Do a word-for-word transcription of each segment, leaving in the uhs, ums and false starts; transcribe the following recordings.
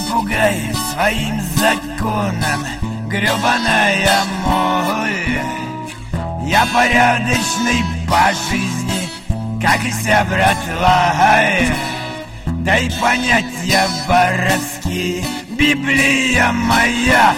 пугай своим законом, гребаная моль. Я порядочный по жизни, как и вся братва. Дай понять, я воровский, Библия моя.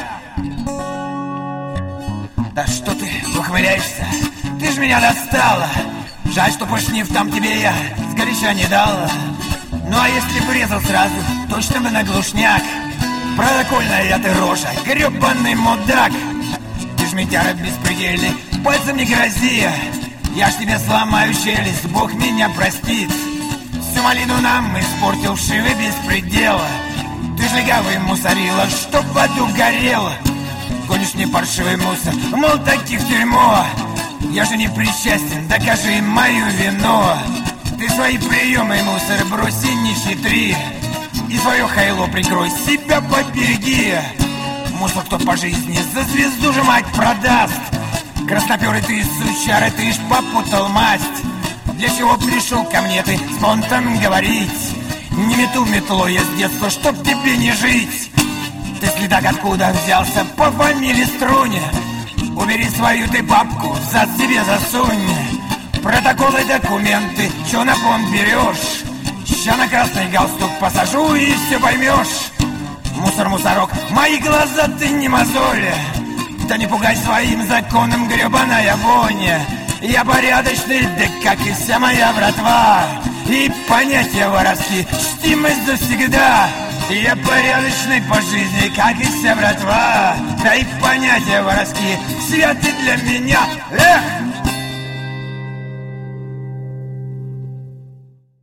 Да что ты ухмыляешься? Ты ж меня достала. Жаль, что пушнив там тебе я сгоряча не дала. Ну а если бы резал сразу, точно бы на глушняк. Протокольная ты рожа, гребаный мудак. Ты ж метяра беспредельный, пальцем не грози. Я ж тебе сломаю челюсть, Бог меня простит. Всю малину нам испортил вшивый беспредела. Ты ж легавый мусорила, чтоб в аду горела. Гонишь мне паршивый мусор, мол, таких дерьмо. Я же не причастен, докажи мою вину. Ты свои приемы, мусор, брось и не хитри. И свое хайло прикрой, себя побереги. Мусор кто по жизни за звезду же мать продаст. Красноперый ты, сучара, ты ж попутал масть. Для чего пришел ко мне ты с понтом говорить? Не мету метло я с детства, чтоб тебе не жить. Ты следак откуда взялся по фамилии Струня? Убери свою ты папку, зад себе засунь. Протоколы, документы, чё на понт берешь? Ща на красный галстук посажу и все поймешь. Мусор, мусорок, мои глаза ты не мозоли. Да не пугай своим законом, гребаная воня. Я порядочный, да как и вся моя братва. И понятия воровские чтимы завсегда. Я порядочный по жизни, как и вся братва. Да и понятия воровские святы для меня. Эх!